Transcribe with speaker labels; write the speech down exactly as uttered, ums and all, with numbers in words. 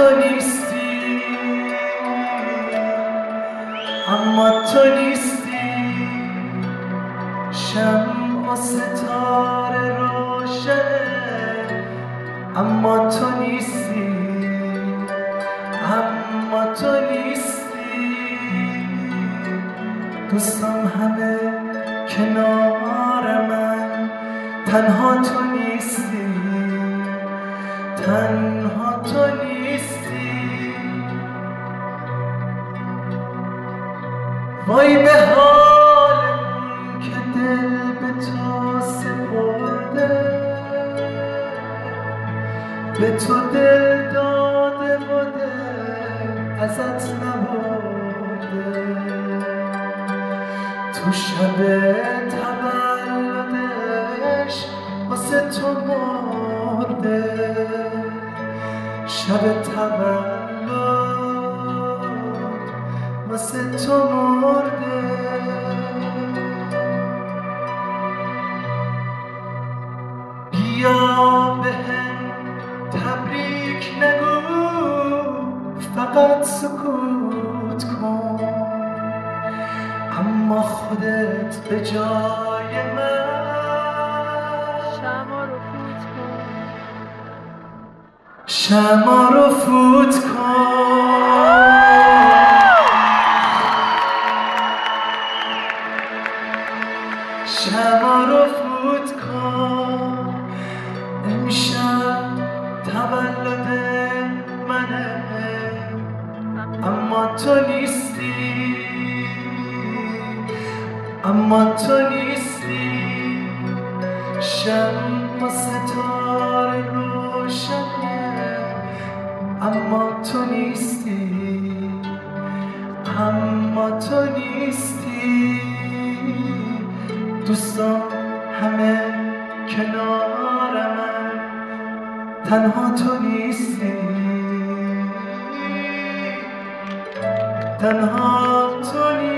Speaker 1: تو نیستی، اما تو نیستی. شمع و ستاره روشنه، اما تو نیستی، اما تو نیستی. دوستان همه کنار من، تنها تو نیستی، تنها تو نیستی. وای به حال که دل به تو سپرده، به تو دل داده و دل ازت نبرده. تو شب تولدش واسه تو مرده، شب تولد واسه تو مرده. بیا بهم تبریک نگو، فقط سکوت کن، اما خودت به جای من
Speaker 2: شمع رو فوت کن،
Speaker 1: شمع رو فوت کن. شمع رو فوت کن. امشب تولد منه، اما تو نیستی، اما تو نیستی. شمع و ستاره روشنه، اما تو نیستی، اما تو نیستی. دوستان همه کنار من، تنها تو نیستی، تنها تو نیستی.